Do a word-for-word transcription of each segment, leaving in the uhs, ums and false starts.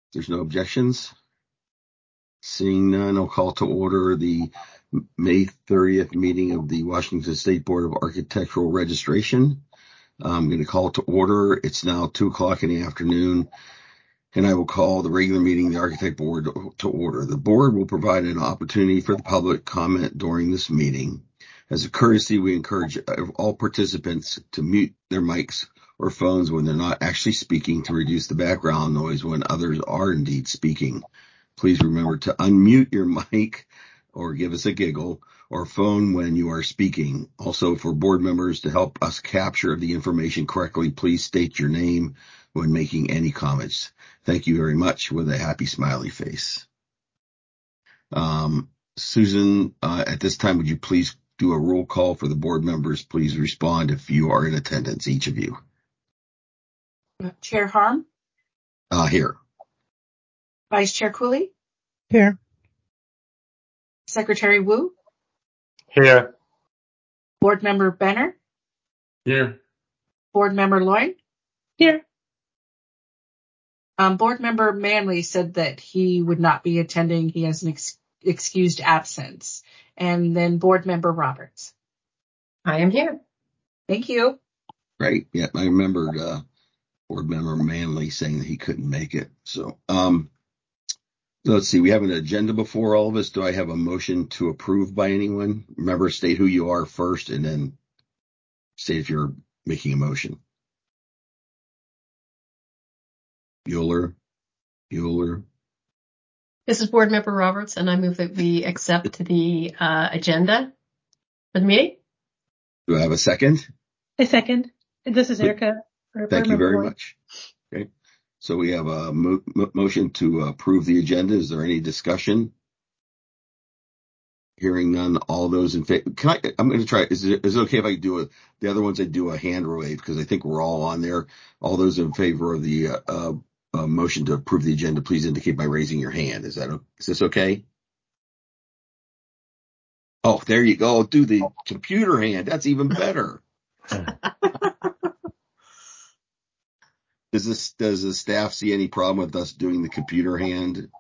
There's no objections. Seeing none, I'll call to order the May thirtieth meeting of the Washington State Board of Architectural Registration. I'm going to call to order. It's now two o'clock in the afternoon, and I will call the regular meeting of the Architect Board to order. The board will provide an opportunity for the public comment during this meeting. As a courtesy, we encourage all participants to mute their mics or phones when they're not actually speaking to reduce the background noise when others are indeed speaking. Please remember to unmute your mic or give us a giggle or phone when you are speaking. Also, for board members to help us capture the information correctly, please state your name when making any comments. Thank you very much, with a happy smiley face. Um, Susan, uh, at this time, would you please do a roll call for the board members? Please respond if you are in attendance, each of you. Chair Harm? Uh, here. Vice Chair Cooley? Here. Secretary Wu? Here. Board Member Benner? Here. Board Member Lloyd? Here. Um, Board Member Manley said that he would not be attending. He has an ex- excused absence. And then Board Member Roberts. I am here. Thank you. Right. Yeah, I remembered uh, Board Member Manley saying that he couldn't make it. So, um, let's see. We have an agenda before all of us. Do I have a motion to approve by anyone? Remember, state who you are first, and then state if you're making a motion. Bueller. Bueller. This is Board Member Roberts, and I move that we accept the uh, agenda for the meeting. Do I have a second? A second. This is Erica. Thank you very much. Okay. So we have a mo- mo- motion to approve the agenda. Is there any discussion? Hearing none, all those in favor. Can I, I'm going to try. Is it, is it okay if I do a, the other ones I do a hand wave, because I think we're all on there. All those in favor of the uh, uh, uh, motion to approve the agenda, please indicate by raising your hand. Is that, is this okay? Oh, there you go. Do the computer hand. That's even better. Does this, does the staff see any problem with us doing the computer hand?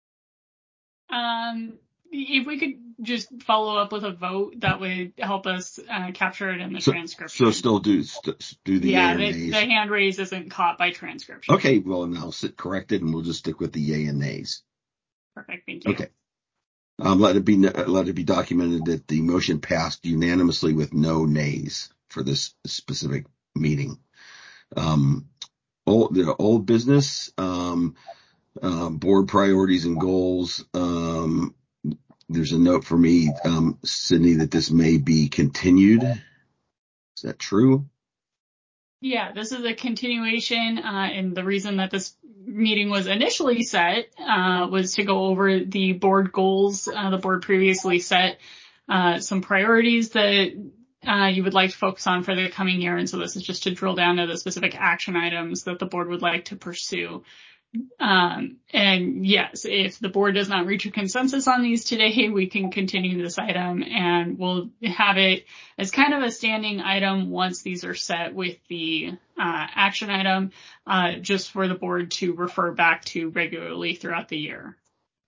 Um, if we could just follow up with a vote, that would help us uh, capture it in the so, transcription. So still do st- do the yeah, yay the, and nays. the hand raise isn't caught by transcription. Okay, well, then I'll sit corrected, and we'll just stick with the yay and nays. Perfect, thank you. Okay. Um, let it be let it be documented that the motion passed unanimously with no nays for this specific meeting. Um, old, the old business, um, uh, board priorities and goals. Um, there's a note for me, um, Sydney, that this may be continued. Is that true? Yeah, this is a continuation, uh, and the reason that this meeting was initially set uh, was to go over the board goals. Uh, the board previously set uh, some priorities that uh, you would like to focus on for the coming year, and so this is just to drill down to the specific action items that the board would like to pursue. Um, and yes, if the board does not reach a consensus on these today, we can continue this item, and we'll have it as kind of a standing item once these are set with the uh, action item, uh, just for the board to refer back to regularly throughout the year.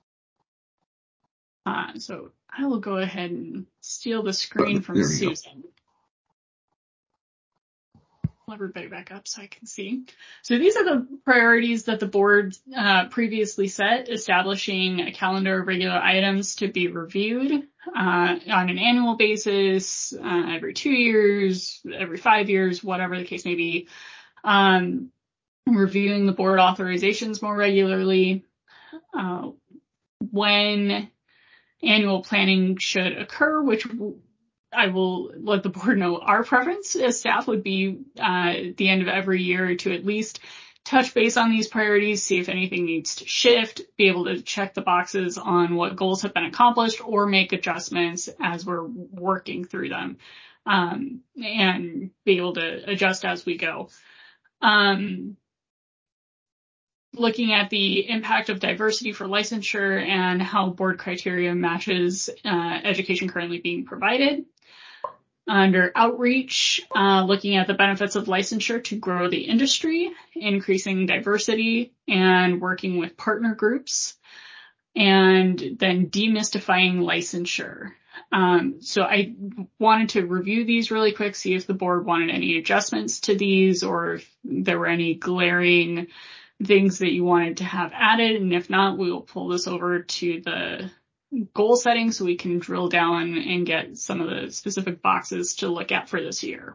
Uh, so I will go ahead and steal the screen from Susan. Go. Everybody back up so I can see. So these are the priorities that the board uh, previously set, establishing a calendar of regular items to be reviewed uh, on an annual basis, uh, every two years, every five years, whatever the case may be. Um, reviewing the board authorizations more regularly. Uh, when annual planning should occur, which I will let the board know our preference as staff would be uh, at the end of every year to at least touch base on these priorities, see if anything needs to shift, be able to check the boxes on what goals have been accomplished or make adjustments as we're working through them, um, and be able to adjust as we go. Um, looking at the impact of diversity for licensure and how board criteria matches uh, education currently being provided. Under outreach, uh, looking at the benefits of licensure to grow the industry, increasing diversity, and working with partner groups. And then demystifying licensure. Um, so I wanted to review these really quick, see if the board wanted any adjustments to these or if there were any glaring things that you wanted to have added. And if not, we will pull this over to the goal setting so we can drill down and get some of the specific boxes to look at for this year.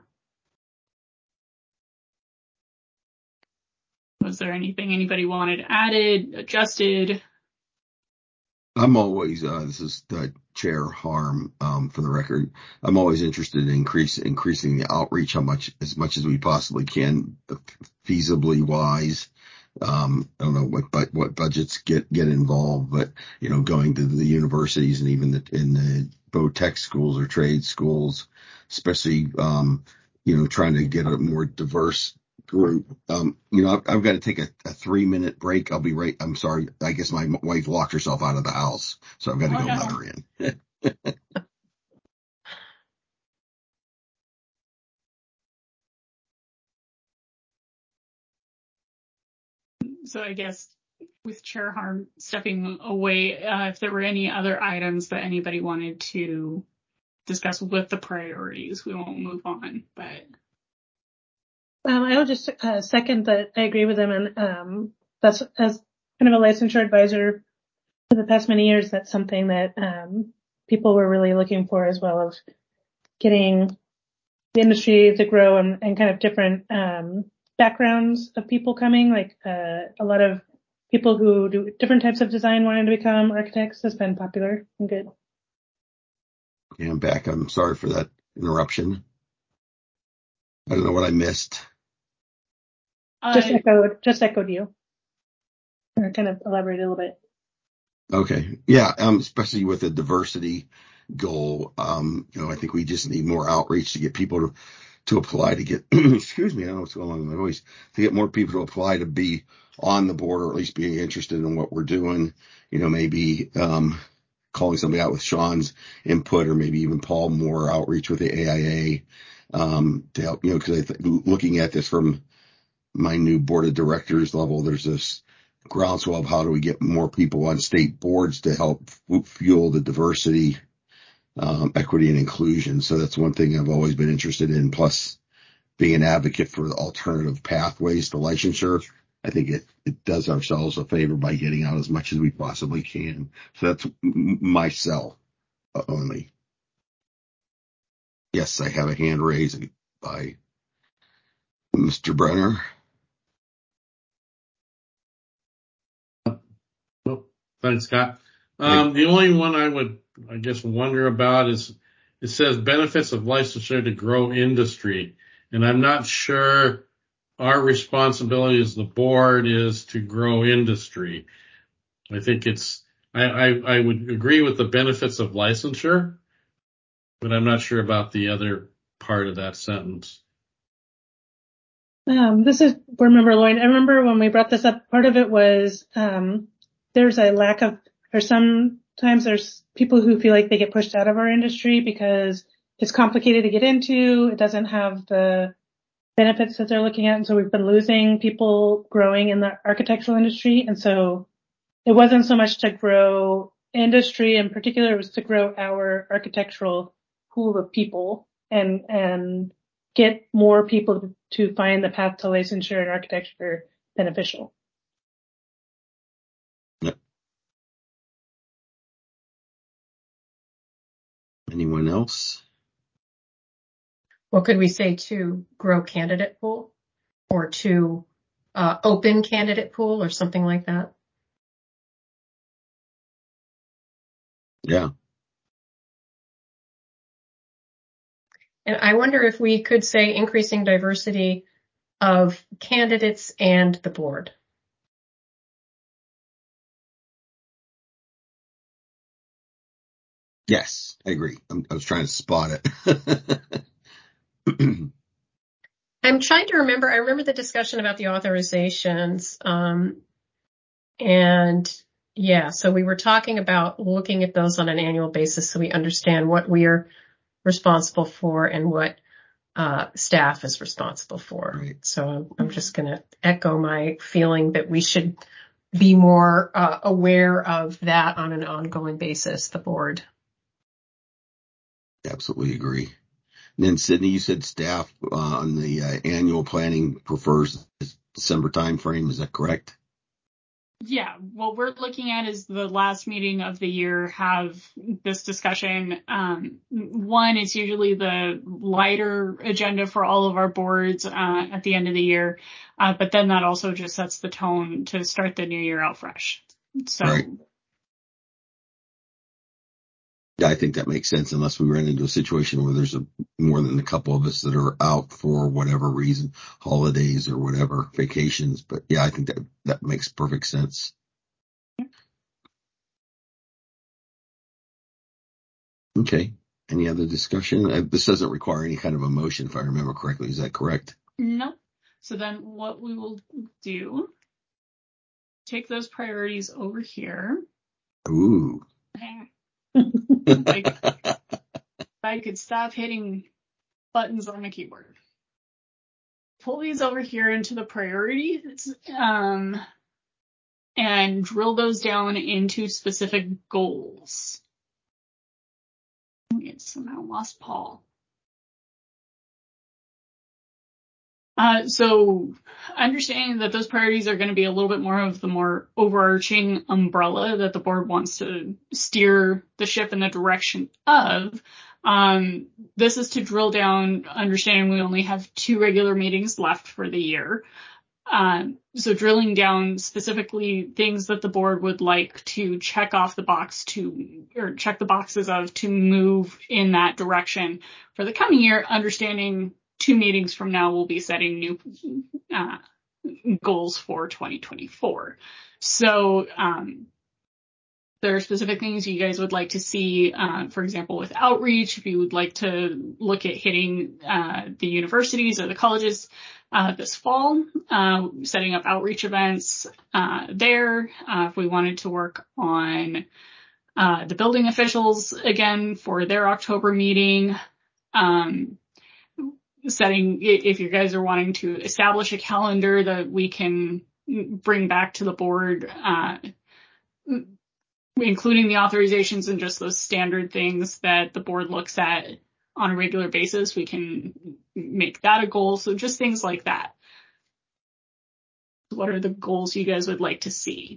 Was there anything anybody wanted added, adjusted? I'm always, uh, this is the Chair Harm, um, for the record. I'm always interested in increase, increasing the outreach how much, as much as we possibly can, feasibly wise. Um, I don't know what, but what budgets get, get involved, but, you know, going to the universities and even the, in the both tech schools or trade schools, especially, um, you know, trying to get a more diverse group. Um, you know, I've, I've got to take a, a three minute break. I'll be right. I'm sorry. I guess my wife locked herself out of the house, so I've got to Oh, go no. let her in. So I guess with Chair Harm stepping away, uh, if there were any other items that anybody wanted to discuss with the priorities, we won't move on, but. Um, I will just uh, second that I agree with them, and um, that's as kind of a licensure advisor for the past many years. That's something that um, people were really looking for as well, of getting the industry to grow and, and kind of different um, backgrounds of people coming. Like uh, a lot of people who do different types of design wanting to become architects has been popular and good. Yeah, I'm back. I'm sorry for that interruption. I don't know what I missed. Just Uh, echoed, just echoed you. Or kind of elaborate a little bit. Okay. Yeah. Um, especially with the diversity goal. Um, you know, I think we just need more outreach to get people to, to apply to get, excuse me, I don't know what's going on with my voice, to get more people to apply to be on the board or at least being interested in what we're doing. You know, maybe, um, calling somebody out with Sean's input or maybe even Paul more outreach with the A I A, um, to help, you know, cause I think looking at this from my new board of directors level, there's this groundswell of how do we get more people on state boards to help fuel the diversity, um, equity and inclusion. So that's one thing I've always been interested in. Plus being an advocate for the alternative pathways to licensure. I think it, it does ourselves a favor by getting out as much as we possibly can. So that's my sell only. Yes, I have a hand raised by Mister Brenner. Oh, thanks, Scott. Um, the only one I would, I guess, wonder about is it says benefits of licensure to grow industry. And I'm not sure our responsibility as the board is to grow industry. I think it's, I, I, I would agree with the benefits of licensure, but I'm not sure about the other part of that sentence. Um, this is board member Lloyd. I remember when we brought this up, part of it was, um, there's a lack of, or sometimes there's people who feel like they get pushed out of our industry because it's complicated to get into. It doesn't have the benefits that they're looking at. And so we've been losing people growing in the architectural industry. And so it wasn't so much to grow industry in particular, it was to grow our architectural pool of people and, and get more people to find the path to licensure and architecture beneficial. Yep. Anyone else? Well, could we say to grow candidate pool or to uh, open candidate pool or something like that? Yeah. And I wonder if we could say increasing diversity of candidates and the board. Yes, I agree. I'm, I was trying to spot it. I'm trying to remember. I remember the discussion about the authorizations. Um, and yeah, so we were talking about looking at those on an annual basis so we understand what we are responsible for and what uh, staff is responsible for. Right. So I'm, I'm just going to echo my feeling that we should be more uh, aware of that on an ongoing basis, the board. Absolutely agree. And then Sydney, you said staff uh, on the uh, annual planning prefers December time frame. Is that correct? Yeah, what we're looking at is the last meeting of the year have this discussion. Um, one, it's usually the lighter agenda for all of our boards uh, at the end of the year, uh, but then that also just sets the tone to start the new year out fresh. So, Right. Yeah, I think that makes sense unless we run into a situation where there's a, more than a couple of us that are out for whatever reason, holidays or whatever, vacations. But yeah, I think that that makes perfect sense. Okay. Any other discussion? Uh, This doesn't require any kind of a motion, if I remember correctly. Is that correct? no. So then what we will do, take those priorities over here. Ooh. Like, if I could stop hitting buttons on my keyboard. Pull these over here into the priorities, um, and drill those down into specific goals. I somehow lost Paul. Uh, so understanding that those priorities are going to be a little bit more of the more overarching umbrella that the board wants to steer the ship in the direction of, um, this is to drill down, understanding we only have two regular meetings left for the year. Um, so drilling down specifically things that the board would like to check off the box to, or check the boxes of to move in that direction for the coming year, understanding two meetings from now we'll be setting new uh, goals for twenty twenty-four. So um, there are specific things you guys would like to see, uh, for example, with outreach, if you would like to look at hitting uh, the universities or the colleges uh, this fall, uh, setting up outreach events uh, there. Uh, if we wanted to work on uh, the building officials again for their October meeting, um, setting, if you guys are wanting to establish a calendar that we can bring back to the board, uh, including the authorizations and just those standard things that the board looks at on a regular basis, we can make that a goal. So just things like that. What are the goals you guys would like to see?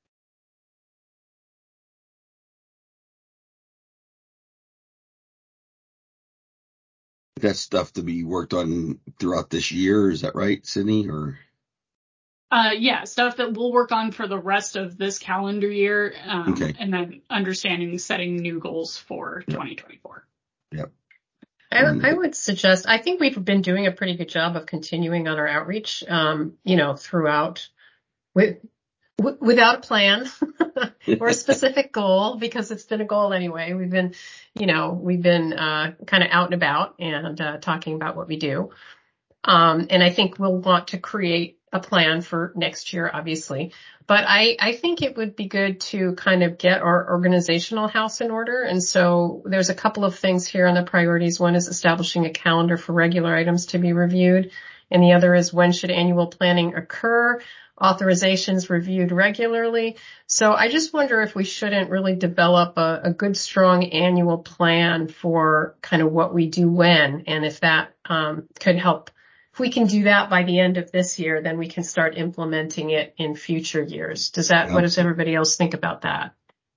That's stuff to be worked on throughout this year. Is that right, Sydney? Or Uh, yeah, stuff that we'll work on for the rest of this calendar year, um, okay. and then understanding setting new goals for Yep. twenty twenty-four. Yep. I, I would suggest, I think we've been doing a pretty good job of continuing on our outreach, um, you know, throughout with, w- without a plan or a specific goal, because it's been a goal anyway. We've been, you know, we've been, uh, kind of out and about and, uh, talking about what we do. Um, and I think we'll want to create a plan for next year, obviously. But I, I think it would be good to kind of get our organizational house in order. And so there's a couple of things here on the priorities. One is establishing a calendar for regular items to be reviewed. And the other is when should annual planning occur? Authorizations reviewed regularly. So I just wonder if we shouldn't really develop a, a good, strong annual plan for kind of what we do when, and if that um, could help. If we can do that by the end of this year, then we can start implementing it in future years. Does that, Yep. what does everybody else think about that?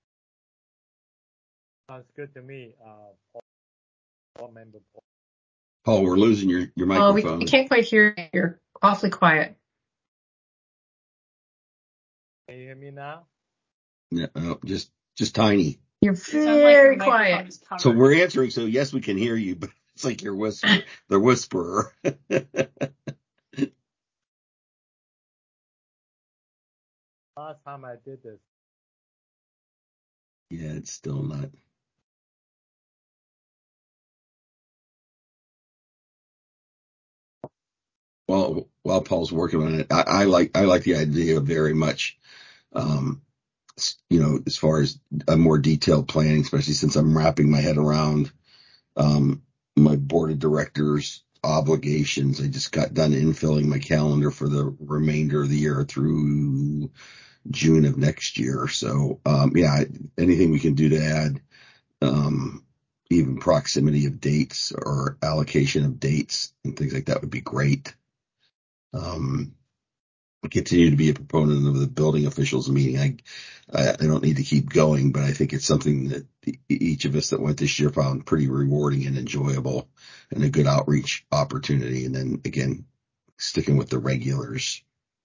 Sounds good to me. Uh, Paul, Paul member Paul. Paul, we're losing your, your Oh, we, microphone. we can't quite hear you. You're awfully quiet. Can you hear me now? Yeah, oh, just just tiny. You're It sounds like very your microphone quiet. is covered. So we're answering. So yes, we can hear you, but it's like you're whisper, the whisperer. Last time I did this. Yeah, it's still not. Well, while Paul's working on it, I, I like I like the idea very much. Um, s- you know, as far as a more detailed planning, especially since I'm wrapping my head around Um, my board of directors obligations. I just got done infilling my calendar for the remainder of the year through June of next year. So, um, yeah, anything we can do to add, um, even proximity of dates or allocation of dates and things like that would be great. Um, I continue to be a proponent of the building officials meeting. I, I, I don't need to keep going, but I think it's something that each of us that went this year found pretty rewarding and enjoyable and a good outreach opportunity. And then again, sticking with the regulars.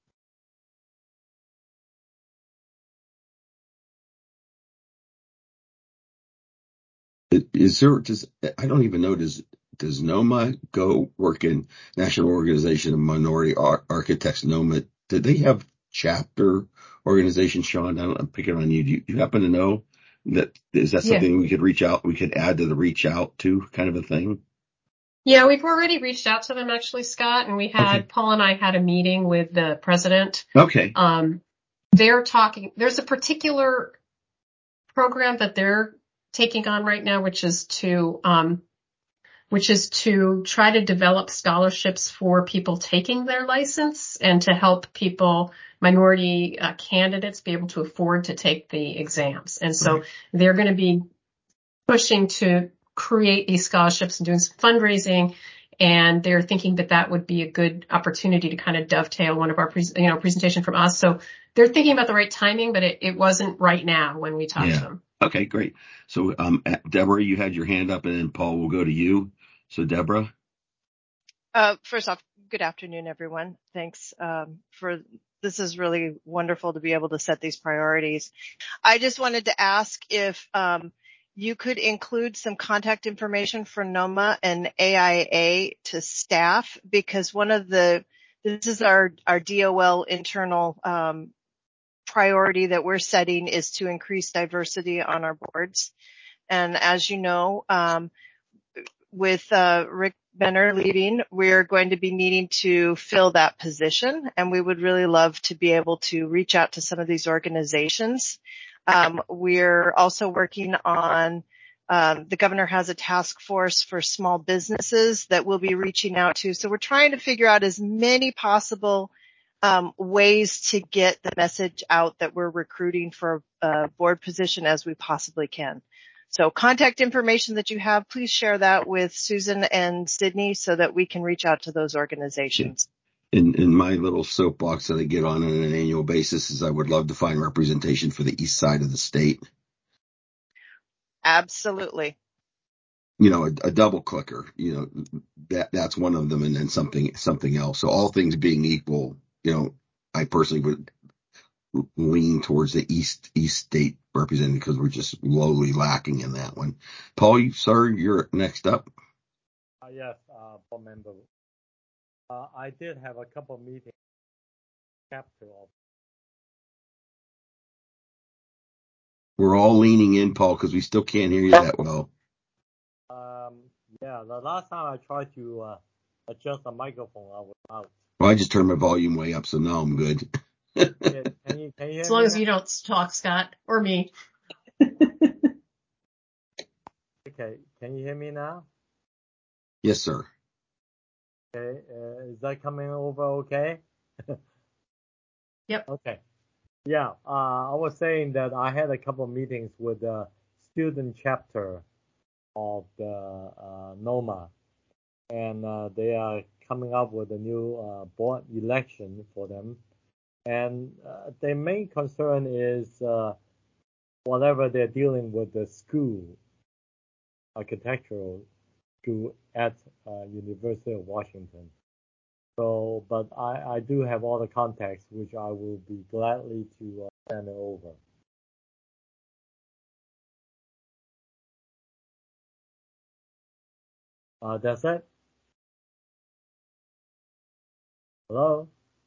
Is there, does, I don't even know, does, does NOMA go work in National Organization of Minority Ar- Architects, NOMA? Did they have chapter organization, Sean? I don't, I'm picking on you. Do you, you happen to know that, is that Yeah. something we could reach out, we could add to the reach out to kind of a thing? Yeah, we've already reached out to them actually, Scott, and we had, Okay. Paul and I had a meeting with the president. Okay. Um, they're talking, there's a particular program that they're taking on right now, which is to, um, which is to try to develop scholarships for people taking their license and to help people, minority uh, candidates, be able to afford to take the exams. And so Right. they're going to be pushing to create these scholarships and doing some fundraising. And they're thinking that that would be a good opportunity to kind of dovetail one of our, pre- you know, presentation from us. So they're thinking about the right timing, but it, it wasn't right now when we talked Yeah. to them. Okay, great. So, um, Deborah, you had your hand up, and then Paul will go to you. So, Deborah. Uh, first off, good afternoon, everyone. Thanks um, for this is really wonderful to be able to set these priorities. I just wanted to ask if um, you could include some contact information for NOMA and A I A to staff, because one of the this is our our D O L internal um, priority that we're setting is to increase diversity on our boards. And as you know, um, with uh, Rick Benner leaving, we're going to be needing to fill that position, and we would really love to be able to reach out to some of these organizations. Um, we're also working on, um, the governor has a task force for small businesses that we'll be reaching out to. So we're trying to figure out as many possible um, ways to get the message out that we're recruiting for a board position as we possibly can. So contact information that you have, please share that with Susan and Sydney so that we can reach out to those organizations. In, in my little soapbox that I get on on an annual basis is I would love to find representation for the east side of the state. Absolutely. You know, a, a double clicker, you know, that that's one of them, and then something, something else. So all things being equal, you know, I personally would lean towards the east, east state representative because we're just lowly lacking in that one. Paul, you, sir, you're next up. Uh, yes, uh, board member. Uh, I did have a couple of meetings. Chapter of. We're all leaning in, Paul, because we still can't hear you that well. Um, yeah, the last time I tried to uh, adjust the microphone, I was out. Well, I just turned my volume way up, so now I'm good. Yeah, can you, can you hear As long me as now? you don't talk, Scott, or me. Okay, can you hear me now? Yes, sir. Okay, uh, is that coming over okay? Yep. Okay. Yeah, uh, I was saying that I had a couple of meetings with the student chapter of the uh, NOMA, and uh, they are coming up with a new uh, board election for them. And uh, their main concern is uh, whatever they're dealing with the school, architectural school at uh, University of Washington. So, but I, I do have all the contacts, which I will be gladly to uh, send it over. Uh, that's it. Hello?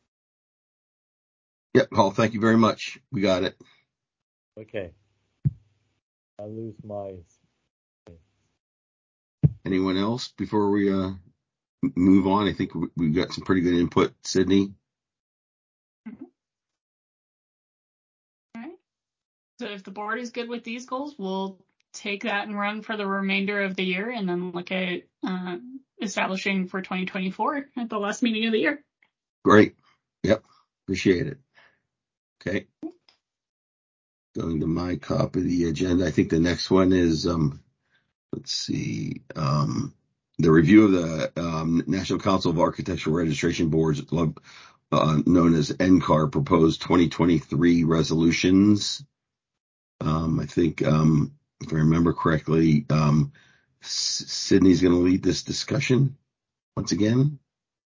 Yep, Paul, thank you very much. We got it. Okay. I lose my... Anyone else before we uh, move on? I think we've got some pretty good input. Sydney? Mm-hmm. All right. So if the board is good with these goals, we'll take that and run for the remainder of the year, and then look at uh, establishing for twenty twenty-four at the last meeting of the year. Great. Yep. Appreciate it. Okay. Going to my copy of the agenda. I think the next one is, um, let's see, um, the review of the um, National Council of Architectural Registration Boards, uh, known as N C A R, proposed twenty twenty-three resolutions. Um, I think, um, if I remember correctly, um, S- Sydney's going to lead this discussion once again.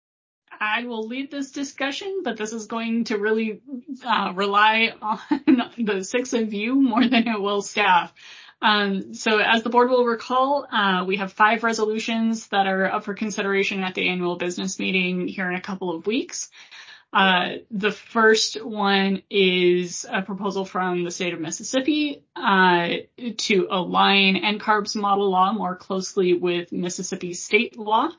I will lead this discussion, but this is going to really uh, rely on the six of you more than it will staff. Um, so as the board will recall, uh, we have five resolutions that are up for consideration at the annual business meeting here in a couple of weeks. Uh, the first one is a proposal from the state of Mississippi uh, to align N C A R B's model law more closely with Mississippi state law.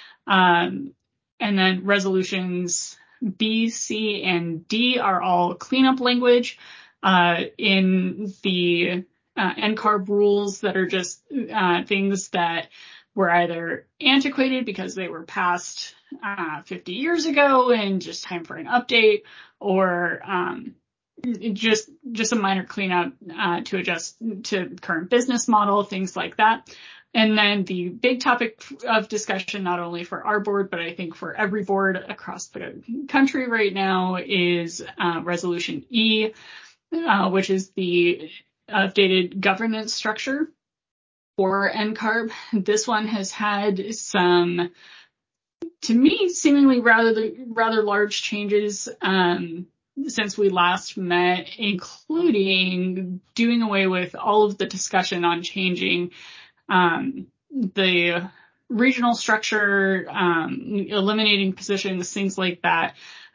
Um, and then resolutions B, C, and D are all cleanup language uh, in the uh, N C A R B rules that are just uh, things that were either antiquated because they were passed uh, fifty years ago and just time for an update, or um, just just a minor cleanup uh, to adjust to current business model, things like that. And then the big topic of discussion, not only for our board, but I think for every board across the country right now, is uh, Resolution E, uh, which is the updated governance structure for N C A R B. This one has had some, to me, seemingly rather rather large changes um, since we last met, including doing away with all of the discussion on changing Um, the regional structure, um, eliminating positions, things like that.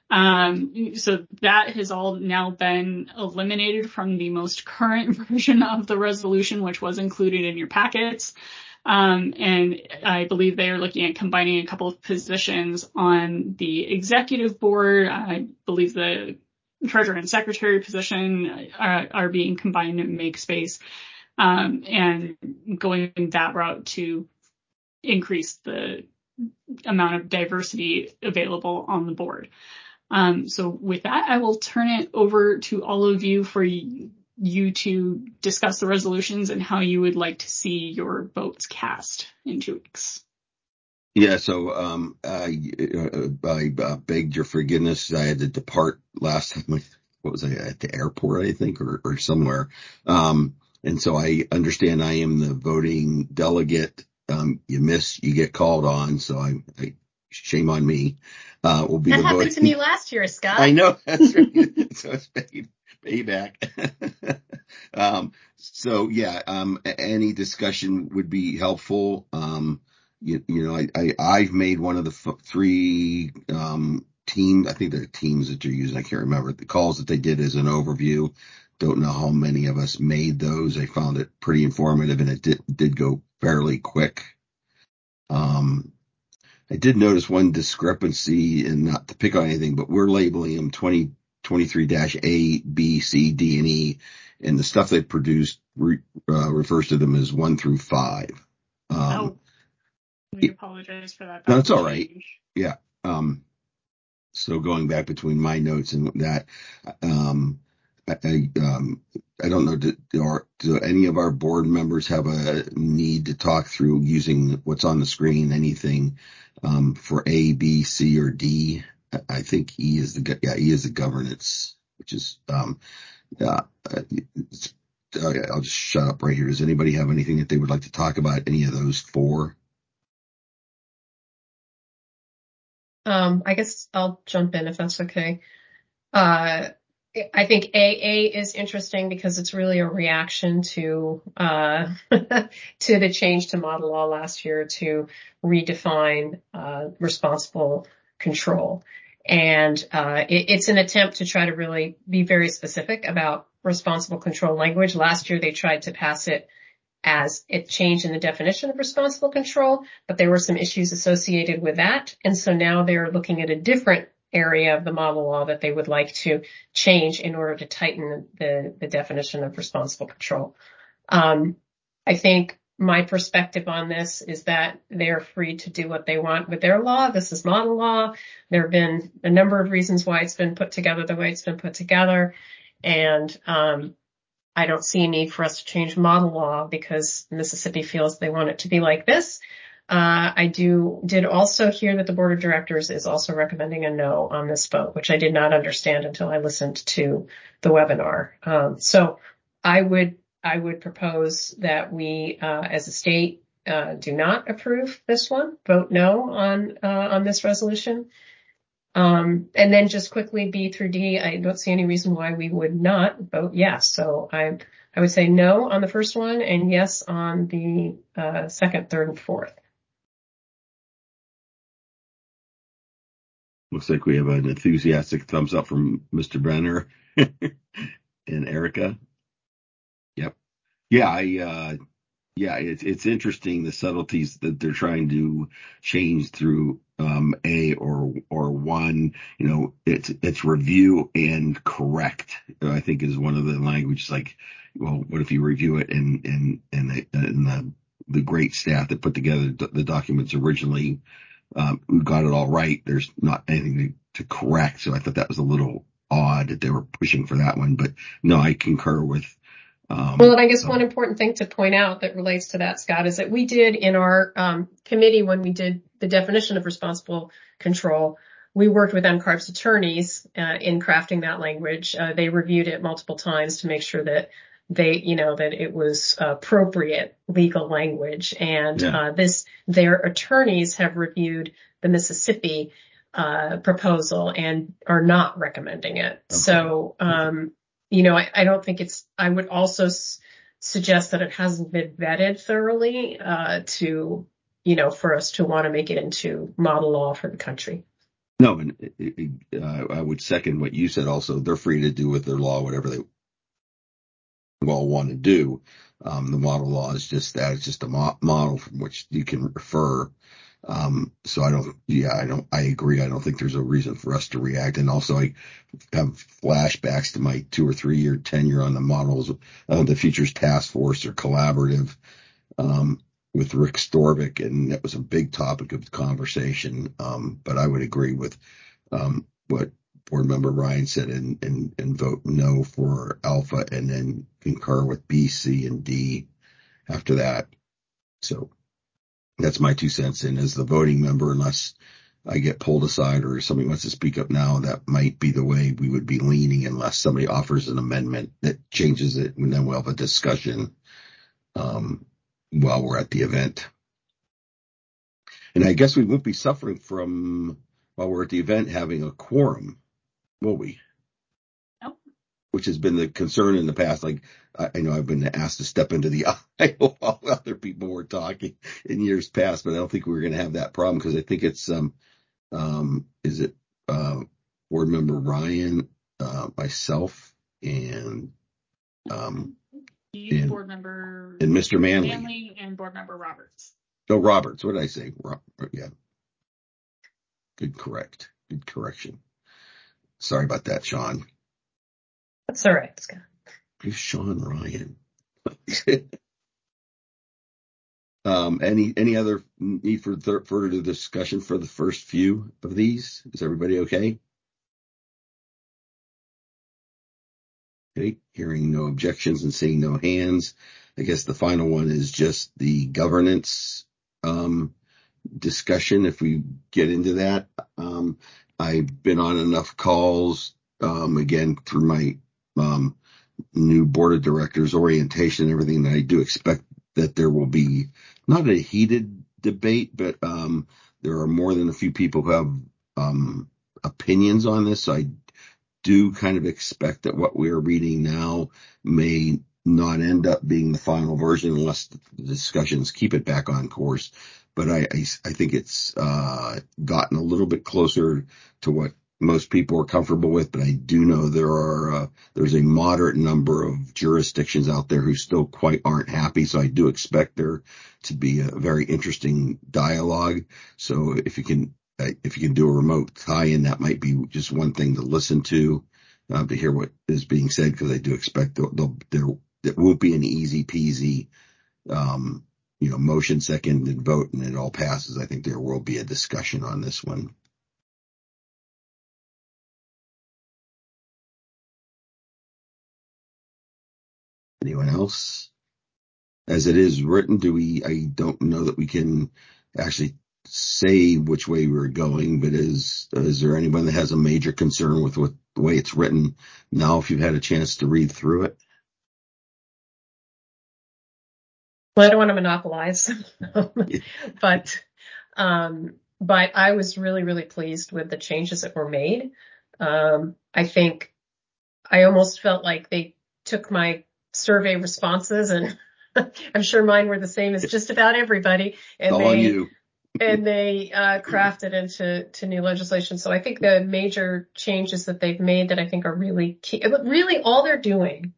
Um, so that has all now been eliminated from the most current version of the resolution, which was included in your packets. Um, and I believe they are looking at combining a couple of positions on the executive board. I believe the treasurer and secretary position are, are being combined to make space. Um, and going that route to increase the amount of diversity available on the board. Um, so with that, I will turn it over to all of you for y- you to discuss the resolutions and how you would like to see your votes cast in two weeks. Yeah, so um, I, uh, I uh, begged your forgiveness. I had to depart last time. What was I, at the airport, I think, or, or somewhere. Um, and so I understand I am the voting delegate. Um, you miss, you get called on. So I, I shame on me. Uh, will be that the happened voting. to me last year, Scott. I know. That's right. So it's pay, payback. um, so yeah, um, any discussion would be helpful. Um, you, you know, I, I, I've made one of the f- three, um, team, I think they're teams that you're using. I can't remember the calls that they did as an overview. Don't know how many of us made those. I found it pretty informative, and it did, did go fairly quick. Um, I did notice one discrepancy, and not to pick on anything, but we're labeling them twenty twenty-three dash A, B, C, D, and E, and the stuff they produced re, uh, refers to them as one through five. Um, oh, we apologize for that. No, it's all right. Yeah. Um, so going back between my notes and that, um, I, I, um, I don't know, do, do, do any of our board members have a need to talk through using what's on the screen, anything, um, for A, B, C, or D? I think E is the, yeah, E is the governance, which is, um, yeah, it's, uh, I'll just shut up right here. Does anybody have anything that they would like to talk about? Any of those four? Um, I guess I'll jump in if that's okay. Uh, I think A A is interesting because it's really a reaction to uh, to the change to model law last year to redefine uh, responsible control. And uh, it, it's an attempt to try to really be very specific about responsible control language. Last year, they tried to pass it as it changed in the definition of responsible control, but there were some issues associated with that. And so now they're looking at a different area of the model law that they would like to change in order to tighten the, the definition of responsible control. Um, I think my perspective on this is that they're free to do what they want with their law. This is model law. There have been a number of reasons why it's been put together the way it's been put together. And um, I don't see a need for us to change model law because Mississippi feels they want it to be like this. Uh, I do did also hear that the board of directors is also recommending a no on this vote, which I did not understand until I listened to the webinar. Um, so I would I would propose that we, uh, as a state, uh, do not approve this one, vote no on, uh, on this resolution. Um, and then just quickly B through D, I don't see any reason why we would not vote yes. So I, I would say no on the first one and yes on the, uh, second, third, and fourth. Looks like we have an enthusiastic thumbs up from Mister Brenner and Erica. Yep. Yeah, I, uh, yeah, it's, it's interesting the subtleties that they're trying to change through, um, A or, or one, you know, it's, it's review and correct, I think is one of the languages like, well, what if you review it and, and, and the, and the, the great staff that put together the documents originally, um, who got it all right. There's not anything to, to correct. So I thought that was a little odd that they were pushing for that one, but no, I concur with, Um, well, and I guess so. one important thing to point out that relates to that, Scott, is that we did in our um, committee when we did the definition of responsible control, we worked with N C A R B's attorneys uh, in crafting that language. Uh, they reviewed it multiple times to make sure that they, you know, that it was appropriate legal language. And Yeah. uh, this, their attorneys have reviewed the Mississippi uh, proposal and are not recommending it. Okay. So, um, you know, I, I don't think it's, I would also s- suggest that it hasn't been vetted thoroughly, uh, to, you know, for us to want to make it into model law for the country. No, and it, it, uh, I would second what you said also. They're free to do with their law whatever they well want to do. Um, the model law is just that. It's just a mo- model from which you can refer. Um, so I don't, yeah, I don't, I agree. I don't think there's a reason for us to react. And also I have flashbacks to my two or three year tenure on the models of the Futures Task Force or Collaborative, um, with Rick Storvik. And that was a big topic of conversation. Um, but I would agree with, um, what Board Member Ryan said and, and, and vote no for Alpha and then concur with B, C, and D after that. So that's my two cents. And as the voting member, unless I get pulled aside or somebody wants to speak up now, that might be the way we would be leaning unless somebody offers an amendment that changes it. And then we'll have a discussion, um, while we're at the event. And I guess we won't be suffering from, while we're at the event, having a quorum, will we? Nope. Which has been the concern in the past. Like, I, I know I've been asked to step into the aisle while other people were talking in years past, but I don't think we're going to have that problem because I think it's, um, um, is it, uh, Board Member Ryan, uh, myself, and, um, You, and, Board Member and Mister Manley. Manley, and Board Member Roberts. Oh, Roberts. What did I say? Robert, yeah. Good correct. Good correction. Sorry about that, Sean. That's all right, Scott. Who's Sean Ryan? um, any any other need for th- further discussion for the first few of these? Is everybody okay? Okay, hearing no objections and seeing no hands. I guess the final one is just the governance um, discussion. If we get into that, um, I've been on enough calls, um, again, through my um, new board of directors orientation and everything, that I do expect that there will be not a heated debate, but um, there are more than a few people who have um, opinions on this. So I do kind of expect that what we're reading now may not end up being the final version unless the discussions keep it back on course. But I, I, I think it's uh, gotten a little bit closer to what most people are comfortable with. But I do know there are uh, there's a moderate number of jurisdictions out there who still quite aren't happy. So I do expect there to be a very interesting dialogue. So if you can if you can do a remote tie-in, that might be just one thing to listen to, uh, to hear what is being said, because I do expect there, there, there won't be an easy peasy um, you know, motion, second, and vote, and it all passes. I think there will be a discussion on this one. Anyone else? As it is written, do we, I don't know that we can actually say which way we're going, but is, is there anyone that has a major concern with what, the way it's written now, if you've had a chance to read through it? Well, I don't want to monopolize, but, um, but I was really, really pleased with the changes that were made. Um, I think I almost felt like they took my survey responses, and I'm sure mine were the same as just about everybody. And All they, on you. and they, uh, crafted into, to new legislation. So I think the major changes that they've made that I think are really key, really all they're doing,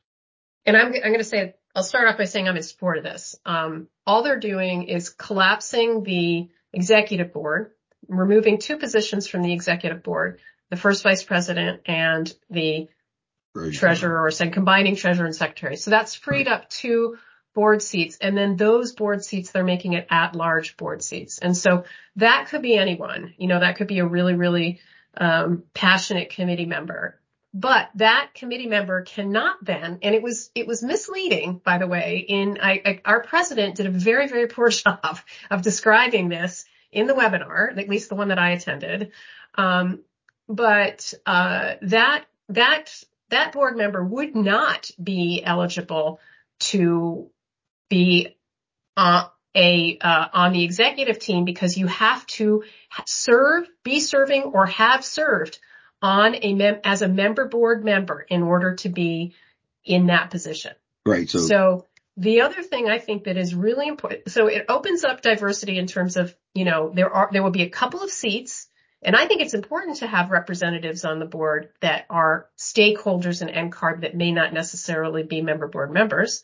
and I'm, I'm going to say, I'll start off by saying I'm in support of this. Um, all they're doing is collapsing the executive board, removing two positions from the executive board, the first vice president and the Right. treasurer, or saying combining treasurer and secretary. So that's freed up two board seats. And then those board seats, they're making it at large board seats. And so that could be anyone, you know, that could be a really, really, um, passionate committee member. But that committee member cannot then, and it was, it was misleading, by the way, in, I, I, our president did a very, very poor job of describing this in the webinar, at least the one that I attended. Um, but, uh, that, that, that board member would not be eligible to be, uh, a, uh, on the executive team, because you have to serve, be serving, or have served on a mem- as a member board member in order to be in that position. Right. So, so the other thing I think that is really important, so it opens up diversity in terms of, you know, there are, there will be a couple of seats, and I think it's important to have representatives on the board that are stakeholders in N C A R B that may not necessarily be member board members.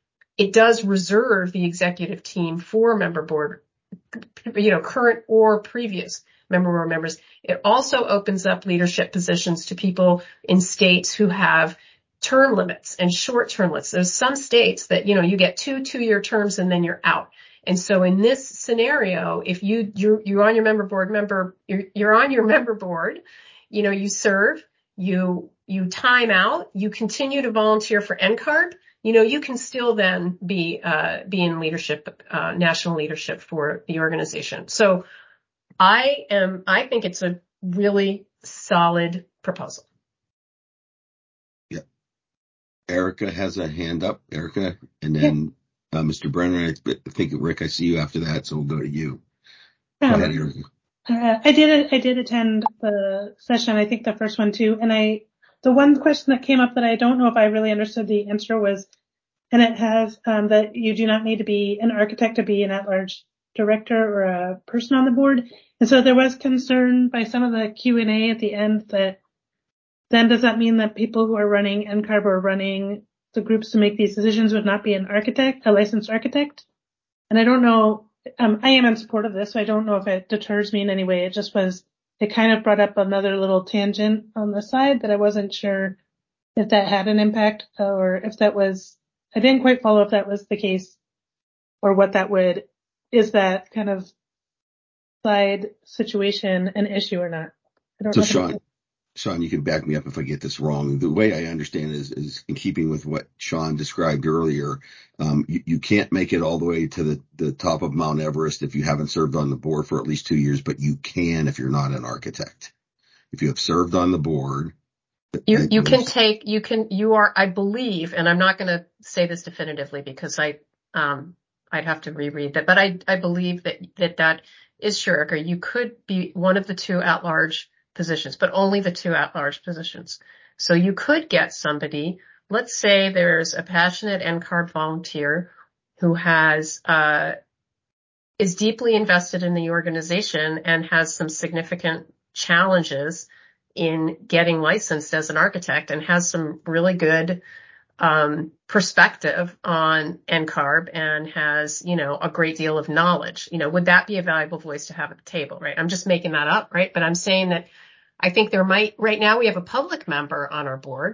It does reserve the executive team for member board, you know, current or previous member board members. It also opens up leadership positions to people in states who have term limits and short term limits. There's some states that, you know, you get two two-year terms and then you're out. And so in this scenario, if you, you're, you're on your member board member, you're, you're on your member board, you know, you serve, you, you time out, you continue to volunteer for N C A R B, you know, you can still then be, uh, be in leadership, uh, national leadership for the organization. So I am, I think it's a really solid proposal. yeah. Erica has a hand up. Erica, and then yeah. uh, Mister Brennan. I think, Rick, I see you after that, so we'll go to you. Go um, ahead, Erica. Uh, I did, I did attend the session. I think the first one too. And I, the one question that came up that I don't know if I really understood the answer was, and it has, um, that you do not need to be an architect to be an at-large director or a person on the board. And so there was concern by some of the Q and A at the end that then does that mean that people who are running N C A R B or running the groups to make these decisions would not be an architect, a licensed architect? And I don't know, um, I am in support of this, so I don't know if it deters me in any way. It just was, it kind of brought up another little tangent on the side that I wasn't sure if that had an impact or if that was, I didn't quite follow if that was the case or what that would, is that kind of side situation an issue or not? I don't So know. Sean, Sean, you can back me up if I get this wrong. The way I understand it is, is in keeping with what Sean described earlier. Um, you, you can't make it all the way to the, the top of Mount Everest if you haven't served on the board for at least two years, but you can if you're not an architect. If you have served on the board. You, you can take, you can, you are, I believe, and I'm not going to say this definitively because I, um, I'd have to reread that, but I, I believe that, that that is sure. You could be one of the two at-large positions, but only the two at-large positions. So you could get somebody, let's say there's a passionate N C A R B volunteer who has, uh, is deeply invested in the organization and has some significant challenges in getting licensed as an architect and has some really good, um, perspective on N C A R B and has, you know, a great deal of knowledge. You know, would that be a valuable voice to have at the table, right? I'm just making that up, right? But I'm saying that I think there might, right now we have a public member on our board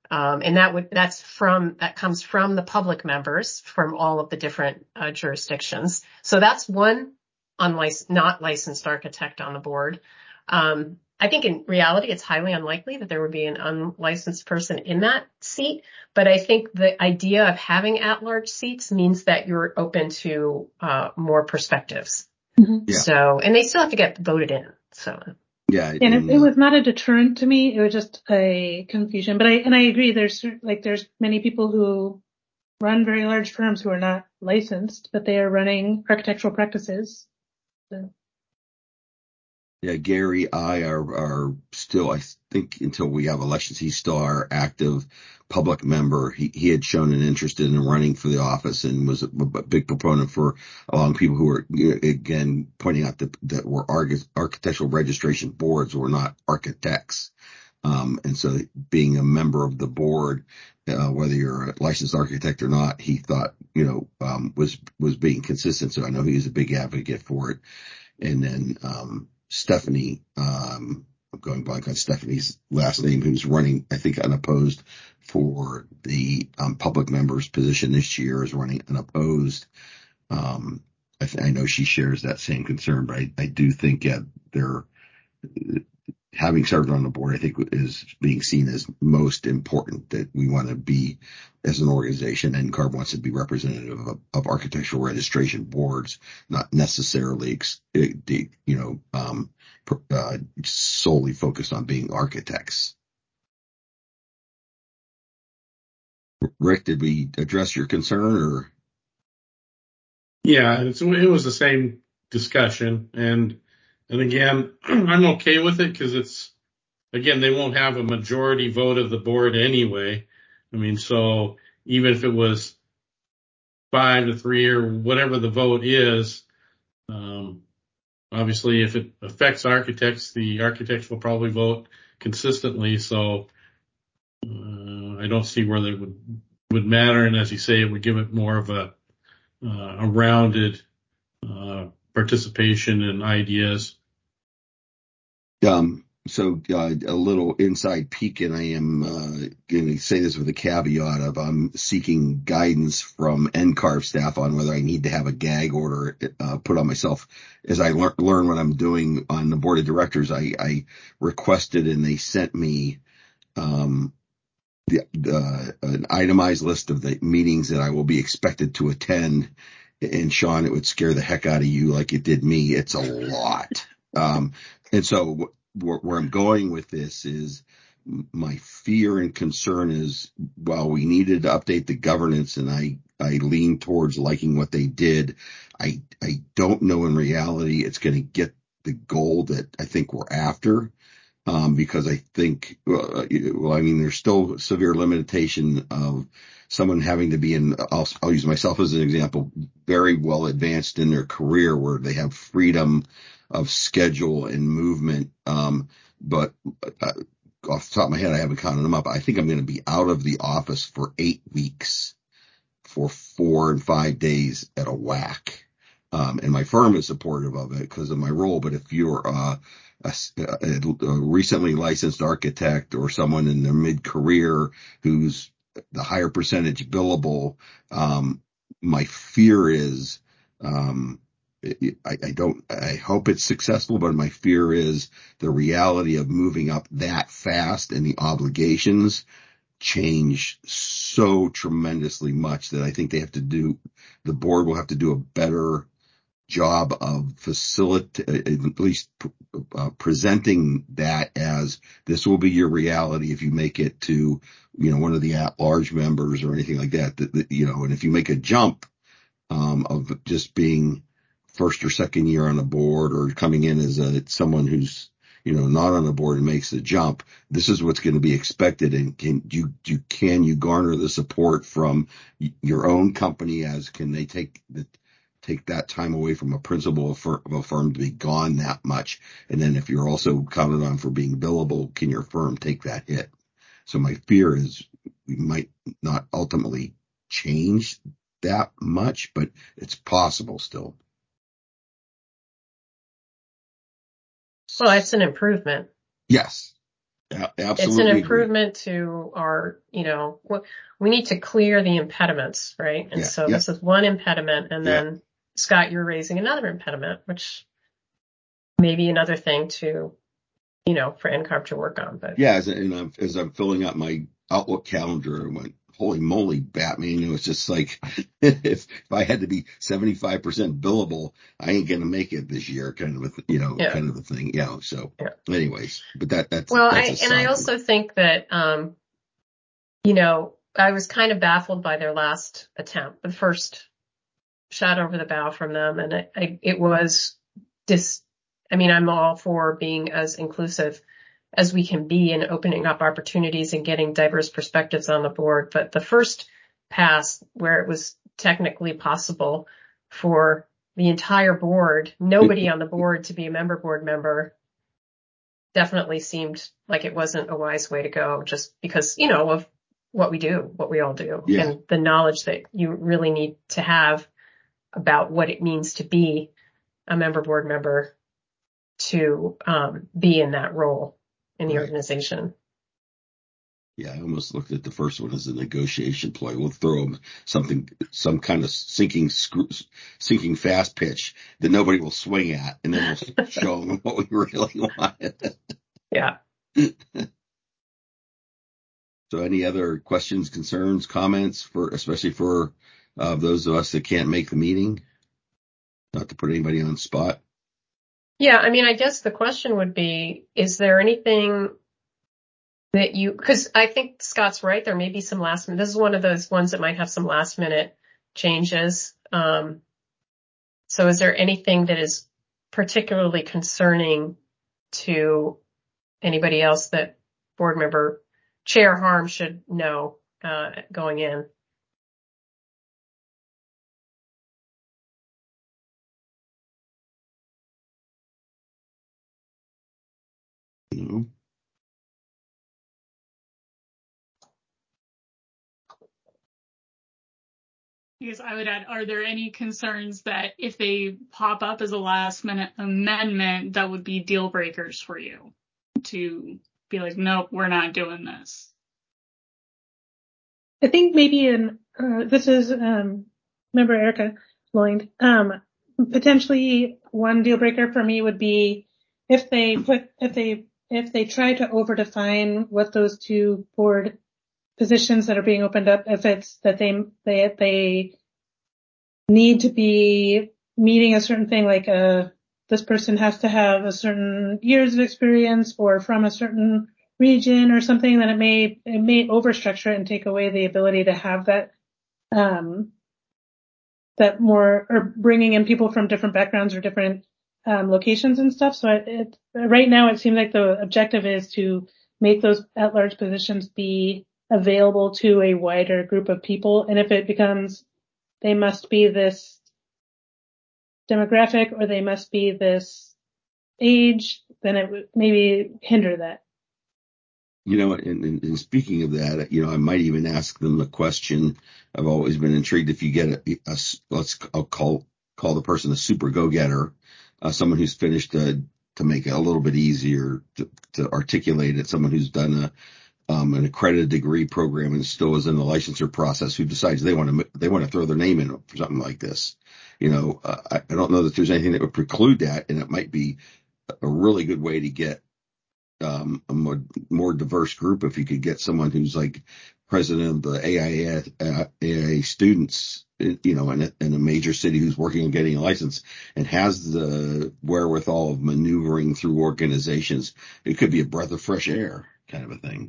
Um, and that would, that's from, that comes from the public members from all of the different uh, jurisdictions. So that's one unlicensed, not licensed architect on the board. Um, I think in reality, it's highly unlikely that there would be an unlicensed person in that seat. But I think the idea of having at-large seats means that you're open to uh, more perspectives. Mm-hmm. Yeah. So, and they still have to get voted in. So. Yeah. And, and it, it was not a deterrent to me. It was just a confusion. But I, and I agree. There's like, there's many people who run very large firms who are not licensed, but they are running architectural practices. So. Yeah, Gary, I are, are still, I think until we have elections, he's still our active public member. He, he had shown an interest in running for the office and was a, a big proponent for allowing people who are, again, pointing out that, that were architectural registration boards were not architects. Um, and so being a member of the board, uh, whether you're a licensed architect or not, he thought, you know, um, was, was being consistent. So I know he was a big advocate for it. And then, um, Stephanie, um, I'm going blank on Stephanie's last name, who's running, I think, unopposed for the um, public member's position this year, is running unopposed. Um, I, th- I know she shares that same concern, but I, I do think yeah, they're having served on the board, I think is being seen as most important, that we want to be as an organization, and N C A R B wants to be representative of, of architectural registration boards, not necessarily, you know, um, uh, solely focused on being architects. Rick, did we address your concern or? Yeah, it's, it was the same discussion. And, and again, I'm okay with it because it's, again, they won't have a majority vote of the board anyway. I mean, so even if it was five to three or whatever the vote is, um, obviously if it affects architects, the architects will probably vote consistently. So uh, I don't see where that would, would matter. And as you say, it would give it more of a, uh, a rounded uh, participation and ideas. Um, so uh, a little inside peek, and I am uh, going to say this with a caveat of I'm seeking guidance from N C A R B staff on whether I need to have a gag order uh, put on myself. As I lear- learn what I'm doing on the board of directors, I, I requested and they sent me um, the, the an itemized list of the meetings that I will be expected to attend. And Sean, it would scare the heck out of you like it did me. It's a lot. Um, and so where, where I'm going with this is my fear and concern is, while we needed to update the governance and I, I lean towards liking what they did, I, I don't know in reality it's going to get the goal that I think we're after. Um, because I think, well, well, I mean, there's still severe limitation of someone having to be in, I'll, I'll use myself as an example, very well advanced in their career where they have freedom of schedule and movement. Um, but uh, off the top of my head, I haven't counted them up. I think I'm going to be out of the office for eight weeks for four and five days at a whack. Um, and my firm is supportive of it because of my role. But if you're, uh, A, a recently licensed architect or someone in their mid-career who's the higher percentage billable, um, my fear is, um, I, I don't, I hope it's successful, but my fear is the reality of moving up that fast and the obligations change so tremendously much that I think they have to do, the board will have to do a better job of facilitating, at least uh, presenting that as this will be your reality if you make it to, you know, one of the at-large members or anything like that, that, that, you know, and if you make a jump um, of just being first or second year on a board or coming in as a someone who's, you know, not on a board and makes the jump, this is what's going to be expected. And can you, you, can you garner the support from your own company, as can they take the, take that time away from a principal of a firm to be gone that much? And then if you're also counted on for being billable, can your firm take that hit? So my fear is we might not ultimately change that much, but it's possible still. Well, it's an improvement. Yes. Absolutely. It's an improvement agree. to our, you know, we need to clear the impediments, right? And yeah, so yeah. this is one impediment. And yeah. then, Scott, you're raising another impediment, which may be another thing to, you know, for N C A R B to work on. But yeah, as, and I'm, as I'm filling out my Outlook calendar, I went, holy moly, Batman. It was just like, if, if I had to be seventy-five percent billable, I ain't going to make it this year, kind of a, you know, yeah. kind of a thing, you know, so yeah. anyways, but that, that's, well, that's I, and I also think that, um, you know, I was kind of baffled by their last attempt, the first shot over the bow from them. And I, I, it was dis, I mean, I'm all for being as inclusive as we can be and opening up opportunities and getting diverse perspectives on the board. But the first pass where it was technically possible for the entire board, nobody on the board to be a member board member, definitely seemed like it wasn't a wise way to go, just because, you know, of what we do, what we all do, yeah. and the knowledge that you really need to have about what it means to be a member board member to um, be in that role in the right. organization. Yeah, I almost looked at the first one as a negotiation ploy. We'll throw them something, some kind of sinking, screw, sinking fast pitch that nobody will swing at, and then we'll show them what we really want. Yeah. So, any other questions, concerns, comments for, especially for uh, those of us that can't make the meeting? Not to put anybody on the spot. Yeah, I mean, I guess the question would be: is there anything that you, because I think Scott's right, there may be some last minute, this is one of those ones that might have some last minute changes. Um, so is there anything that is particularly concerning to anybody else that board member Chair Harm should know, uh, going in? Mm-hmm. I guess I would add, are there any concerns that if they pop up as a last minute amendment, that would be deal breakers for you to be like, nope, we're not doing this? I think maybe in, uh, this is, um, member Erica Lloyd, um, potentially one deal breaker for me would be if they put, if they, if they try to over define what those two board positions that are being opened up, if it's that they, they, they need to be meeting a certain thing, like a, this person has to have a certain years of experience or from a certain region or something, then it may, it may overstructure it and take away the ability to have that, um, that more, or bringing in people from different backgrounds or different, um, locations and stuff. So it, it, right now it seems like the objective is to make those at-large positions be available to a wider group of people. And if it becomes, they must be this demographic or they must be this age, then it would maybe hinder that. You know, and, and, and speaking of that, you know, I might even ask them a question. I've always been intrigued if you get a, a let's I'll call call the person a super go-getter, uh, someone who's finished a, to make it a little bit easier to, to articulate it, someone who's done a um, an accredited degree program and still is in the licensure process, who decides they want to they want to throw their name in for something like this. You know, uh, I, I don't know that there's anything that would preclude that, and it might be a really good way to get um, a more, more diverse group if you could get someone who's like president of the A I A, uh, A I A students, you know, in a, in a major city who's working on getting a license and has the wherewithal of maneuvering through organizations. It could be a breath of fresh air kind of a thing.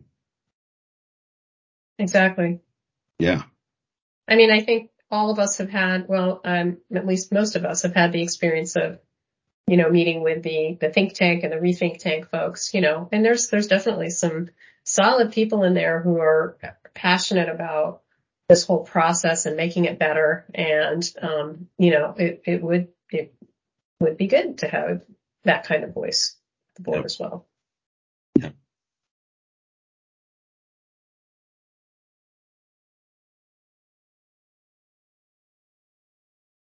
Exactly. Yeah. I mean, I think all of us have had, well, um, at least most of us have had the experience of, you know, meeting with the, the think tank and the rethink tank folks, you know, and there's, there's definitely some solid people in there who are passionate about this whole process and making it better. And, um, you know, it, it would, it would be good to have that kind of voice at the board Yep. as well. Yeah.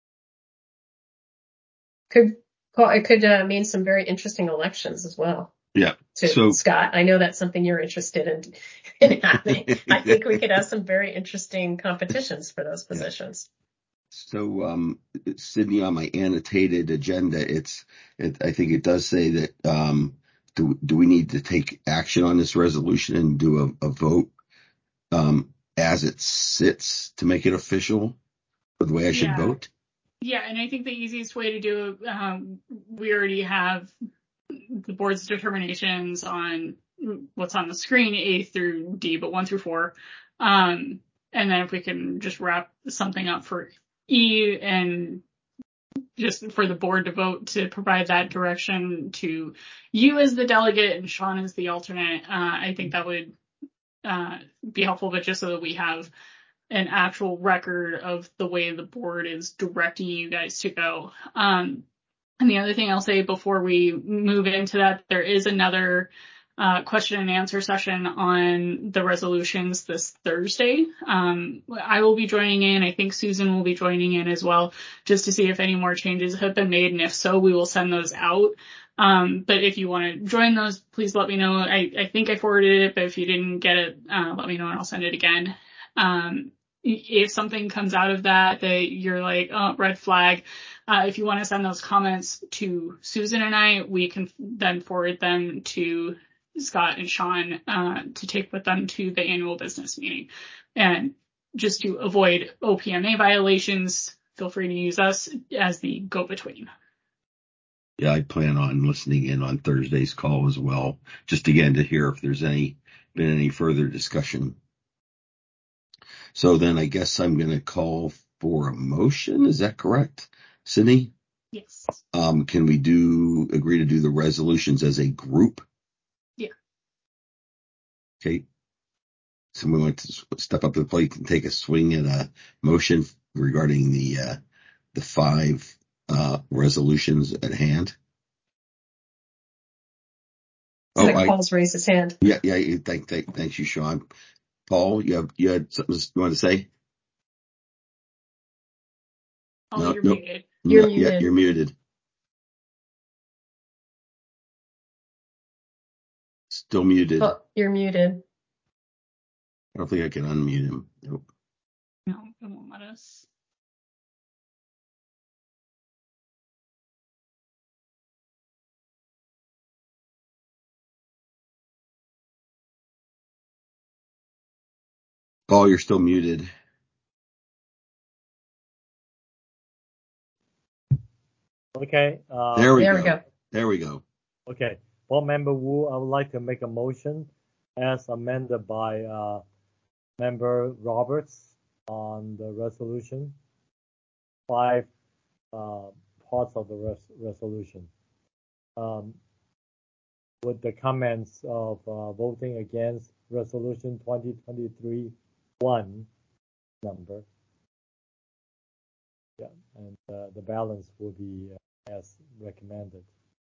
Could, it could uh, mean some very interesting elections as well. Yeah. to So, Scott. I know that's something you're interested in, in having. I think we could have some very interesting competitions for those positions. Yeah. So, um, Sydney, on my annotated agenda, it's, it, I think it does say that, um, do, do we need to take action on this resolution and do a, a vote, um, as it sits to make it official for the way I should Yeah. vote? Yeah, and I think the easiest way to do it, um, we already have the board's determinations on what's on the screen, A through D, but one through four. Um, and then if we can just wrap something up for E and just for the board to vote to provide that direction to you as the delegate and Sean as the alternate, uh, I think that would uh, be helpful, but just so that we have an actual record of the way the board is directing you guys to go. Um, and the other thing I'll say before we move into that, there is another uh, question and answer session on the resolutions this Thursday. Um, I will be joining in. I think Susan will be joining in as well, just to see if any more changes have been made. And if so, we will send those out. Um, but if you want to join those, please let me know. I, I think I forwarded it, but if you didn't get it, uh, let me know and I'll send it again. Um, if something comes out of that that you're like, oh, red flag, uh, if you want to send those comments to Susan and I, we can then forward them to Scott and Sean uh, to take with them to the annual business meeting. And just to avoid O P M A violations, feel free to use us as the go-between. Yeah, I plan on listening in on Thursday's call as well, just again to hear if there's any been any further discussion. So then I guess I'm going to call for a motion. Is that correct, Sydney? Yes. Um, can we do agree to do the resolutions as a group? Yeah. Okay. Someone want to step up to the plate and take a swing at a motion regarding the uh, the five uh, resolutions at hand? So Oh, I, Paul's raised his hand. yeah, yeah. Thank, thank, thanks you, Sean. Paul, you have you had something you want to say? Oh, No, you're nope. muted. You're No, muted. yeah, you're muted. Still muted. Oh, you're muted. I don't think I can unmute him. Nope. No, it won't let us. Paul, you're still muted. Okay. Uh, There we There go. we go. There we go. Okay. Board Member Wu, I would like to make a motion as amended by uh, Member Roberts on the resolution. Five uh, parts of the res- resolution. Um, with the comments of uh, voting against resolution twenty twenty-three one number. Yeah, and uh, the balance will be uh, as recommended.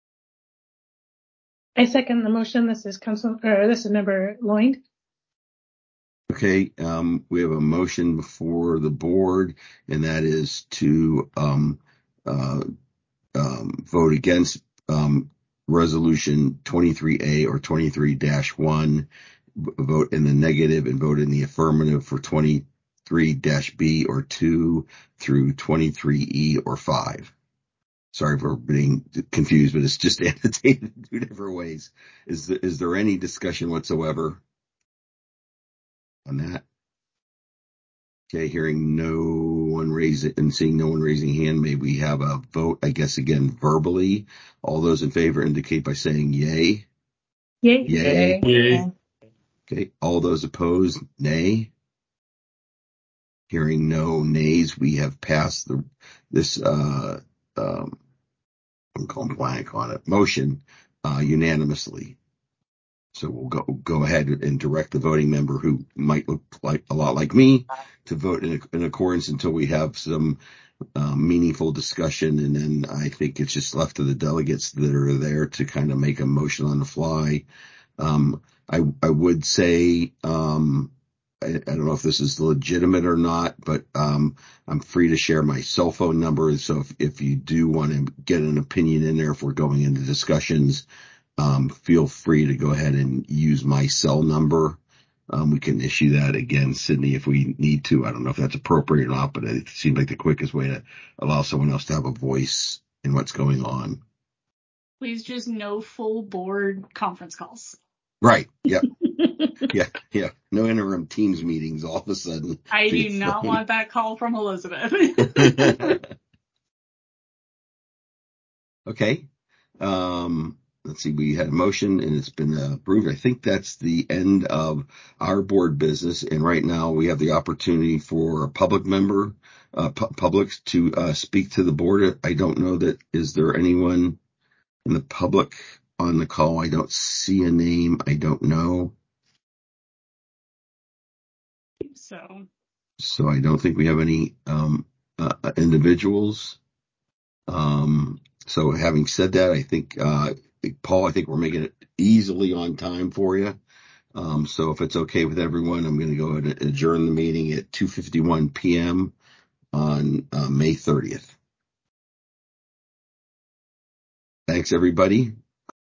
I second the motion. This is Council, or this is Member Lloyd. Okay, um, we have a motion before the board, and that is to um, uh, um, vote against um, resolution twenty-three A or twenty-three dash one, vote in the negative and vote in the affirmative for twenty-three dash B or two through twenty-three E or five. Sorry for being confused, but it's just annotated in two different ways. Is there, is there any discussion whatsoever on that? Okay, hearing no one raise it and seeing no one raising hand, may we have a vote, I guess, again, verbally. All those in favor indicate by saying yay. Yay. Yay. Yay. Okay, all those opposed, nay. Hearing no nays, we have passed the this uh um I'm going blank on it motion uh unanimously. So we'll go go ahead and direct the voting member who might look like a lot like me to vote in, in accordance until we have some uh, meaningful discussion, and then I think it's just left to the delegates that are there to kind of make a motion on the fly. Um, I I would say um, I, I don't know if this is legitimate or not, but um, I'm free to share my cell phone number. So if if you do want to get an opinion in there, if we're going into discussions. um, feel free to go ahead and use my cell number. Um, we can issue that again, Sydney, if we need to. I don't know if that's appropriate or not, but it seems like the quickest way to allow someone else to have a voice in what's going on. Please just no full board conference calls. Right. Yep. yeah. Yeah. No interim Teams meetings all of a sudden. I do not want that call from Elizabeth. Okay. Um, let's see. We had a motion and it's been uh, approved. I think that's the end of our board business. And right now we have the opportunity for a public member, uh, pu- publics to uh, speak to the board. I don't know that, is there anyone in the public on the call? I don't see a name. I don't know. So, So I don't think we have any um, uh, individuals. Um, so having said that, I think, uh, Paul, I think we're making it easily on time for you. Um, so if it's okay with everyone, I'm going to go ahead and adjourn the meeting at two fifty-one p.m. on uh, May thirtieth. Thanks, everybody.